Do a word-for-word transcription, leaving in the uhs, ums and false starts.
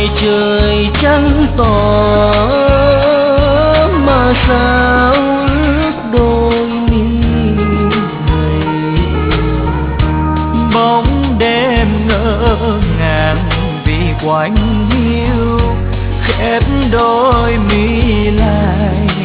trời trắng tỏ mà sao ước đôi mi này. Bóng đêm ngỡ ngàng vì quạnh hiu, khép đôi mi lại